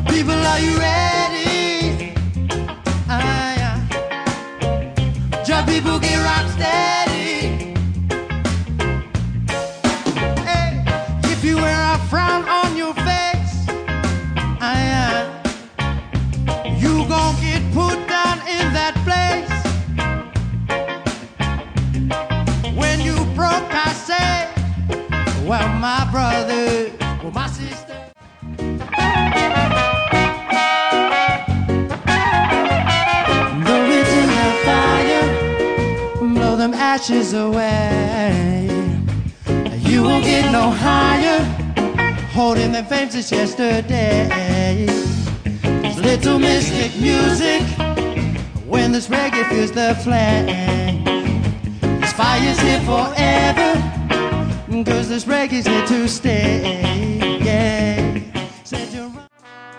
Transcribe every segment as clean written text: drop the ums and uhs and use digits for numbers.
People, are you ready? Just people get rock steady. Hey, if you wear a frown on your face, you gon' get put down in that place. When you broke, I say, well, my brother, well, my sister. Them ashes away. You won't get no higher holding them flames as yesterday. It's little mystic music when this reggae feels the flame. This fire's here forever, 'cause this reggae's here to stay. Yeah. Said you're right.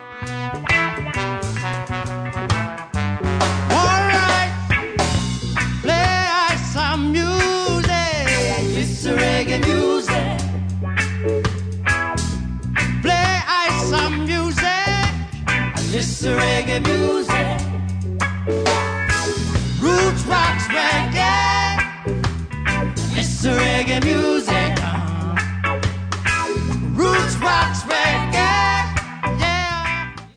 Reggae music, play some music, listen to reggae music.